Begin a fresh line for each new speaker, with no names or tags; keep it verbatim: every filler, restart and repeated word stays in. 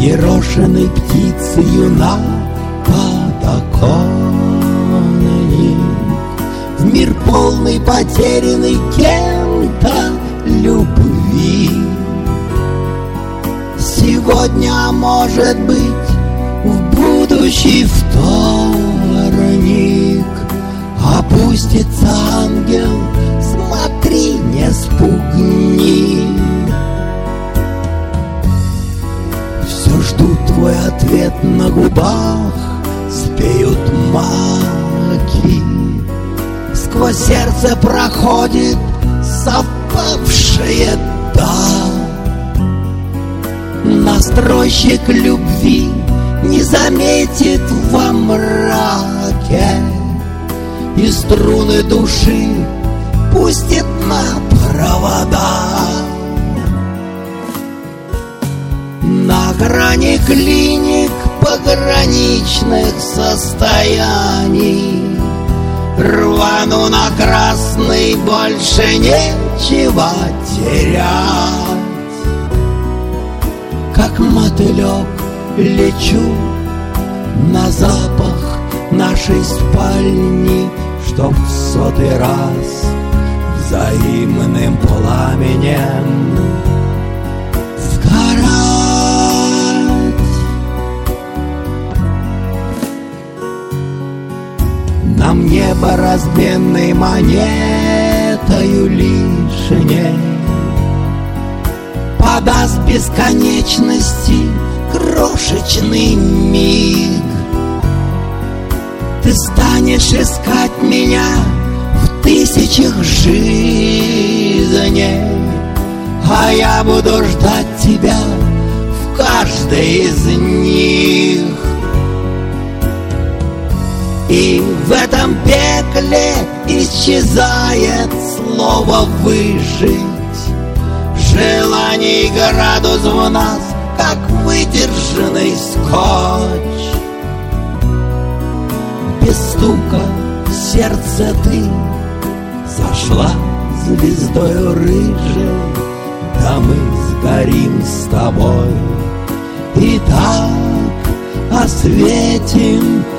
Ерошенной птицею на подоконник, в мир полный потерянный кем-то любви. Сегодня, а может быть, в будущий вторник опустится ангел, смотри, не спугни. Все ждут твой ответ, на губах спеют маки. Сквозь сердце проходит совпавшее «да». Настройщик любви не заметит во мраке и струны души пустит на провода. На грани клиник пограничных состояний рвану на красный, больше нечего терять. Как мотылек лечу на запах нашей спальни, чтоб в сотый раз взаимным пламенем сгорать. Нам небо разменной монетою лишней подаст бесконечности крошечный миг. Ты станешь искать меня в тысячах жизней, а я буду ждать тебя в каждой из них. И в этом пекле исчезает слово «выжить». Желаний градус в нас, как выдержанный скотч. Без стука в сердце ты зашла звездою рыжей, да мы сгорим с тобой и так осветим